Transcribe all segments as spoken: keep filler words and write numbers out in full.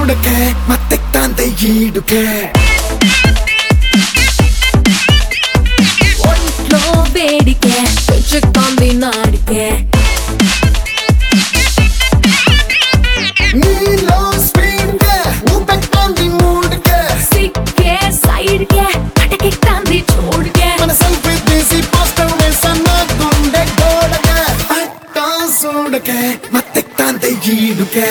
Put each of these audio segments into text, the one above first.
ಸೂಡಕ್ಕೆ ಮತ್ತೆ ಕಾಂತೆ ಈಡುಕೆ ఒంట్లో వేడికే చుచ్చుకుంది నాడికే నీలో స్పీడ్కే ఊపెక్కంది మూడుకే సిక్కే సైడ్కే అటకెక్కంది చూడుకే మన సెల్ఫీ తీసి పోస్టర్ వేసన్న గుండె గోడకే అట్ట సూడకే ಮತ್ತೆ ಕಾಂತೆ ಈಡುಕೆ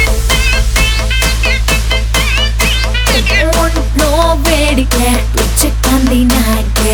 ఒంట్లో వేడికే చుచ్చుకుంది నాడికే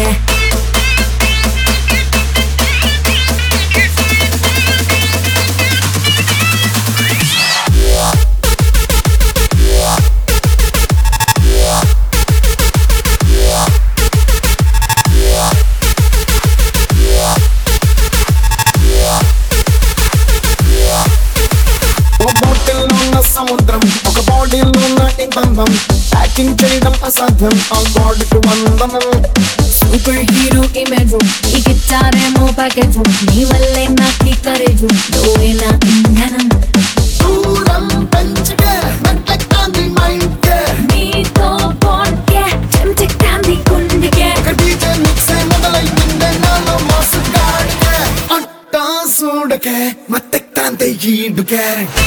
సముద్రం ఒక బాడీలో ఉన్న ఈ బంధం ప్యాకింగ్ చేయడం అసాధ్యం ఆ గాడ్కు వందనం సూపర్ హీరో ఇమేజ్ ఈ గిచ్చారేమో ప్యాకేజ్ నీ వల్లే నాకు కరేజ్ నువ్వే నా ఇంధనం దూరం పెంచకే మెట్లెక్కాంది మైండ్కే నీతో బాండ్కే చెంచెక్కాంది గుండెకే ఒక డీజే మిక్సే మొదలైందే నాలో మాసు గాడికే అట్టా సూడకే ಮತ್ತೆ ಕಾಂತೆ ಈಡುಕೆ